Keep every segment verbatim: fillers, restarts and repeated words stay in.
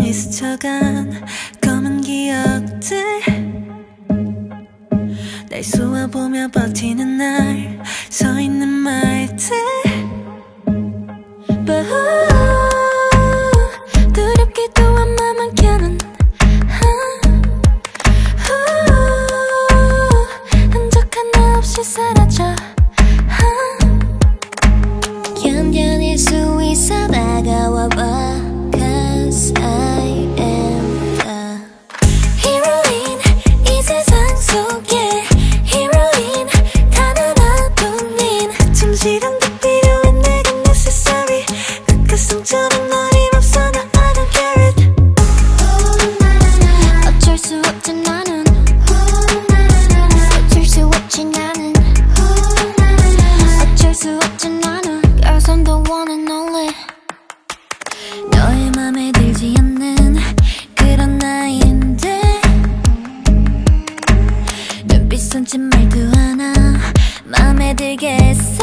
천천히 스쳐간 검은 기억들 날 쏘아보며 버티는 날 서 있는 말들 But ooh, 두렵기도 한 맘 한켠은 흔적 하나 없이 사라져 견뎌낼 수 있어 다가와봐 Cause I am the 히로인 이 세상 속에 히로인 단 하나뿐인 좀 시간도 필요해 내겐 necessary 끝가슴처럼 어림없어 나 I don't care it 어쩔 수 없지 나는 어쩔 수 없지 나는 어쩔 수 없지 나는 Girls I'm the one and only 너의 맘에 들지 않는 그런 나인데 눈빛 손짓 말투 하나 맘에 들겠어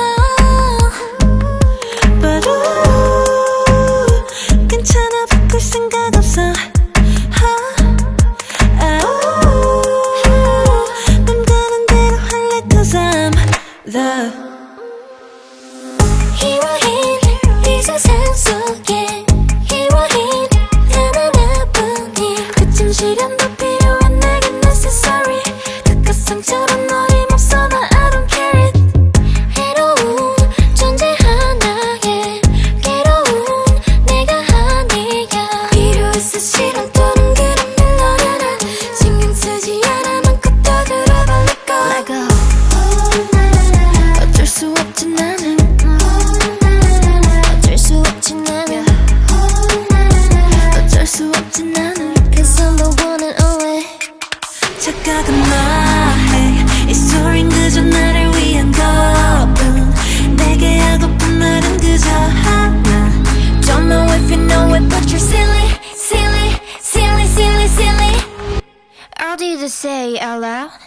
But ooh, 괜찮아 바꿀 생각 없어 맘 가는 대로 할래 Cause I'm the 히로인 이 세상 속에 히로인 단 하나뿐인 그쯤 시간도 필요해 내겐 necessary 끝가상처럼 어림없어 나 I don't care it 해로운 존재 하나에 괴로운 내가 아니야 필요했어 시간 또는 그런 멜로디 난 신경 쓰지 않아 맘껏 더 들어봐 Let go Let go 어쩔 수 없지 나는 어쩔 수 없지 나는 어쩔 수 없지 나는 Cause I'm the one and only 착각은 너의 이 스토리는 그저 나를 위한 것뿐 내게 하고픈 말은 그저 하나 Don't know if you know it but you're silly silly silly silly silly How did you say it out loud?